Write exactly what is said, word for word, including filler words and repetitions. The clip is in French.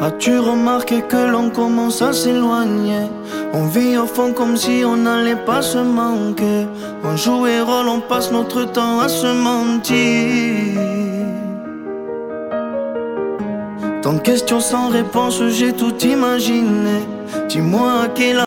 As-tu remarqué que l'on commence à s'éloigner? On vit au fond comme si on n'allait pas se manquer. On joue et rôle, on passe notre temps à se mentir. Tant de questions sans réponse, j'ai tout imaginé. Dis-moi à quel